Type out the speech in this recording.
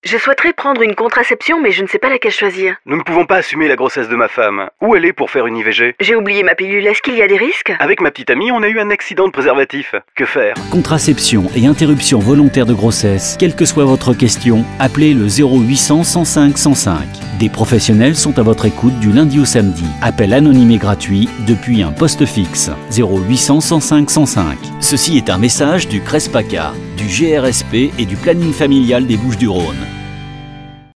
Je souhaiterais prendre une contraception, mais je ne sais pas laquelle choisir. Nous ne pouvons pas assumer la grossesse de ma femme. Où aller pour faire une IVG? J'ai oublié ma pilule, est-ce qu'il y a des risques? Avec ma petite amie, on a eu un accident de préservatif. Que faire? Contraception et interruption volontaire de grossesse, quelle que soit votre question, appelez le 0800 105 105. Des professionnels sont à votre écoute du lundi au samedi. Appel anonyme et gratuit depuis un poste fixe. 0800 105 105. Ceci est un message du CRESPACA, du GRSP et du planning familial des Bouches-du-Rhône.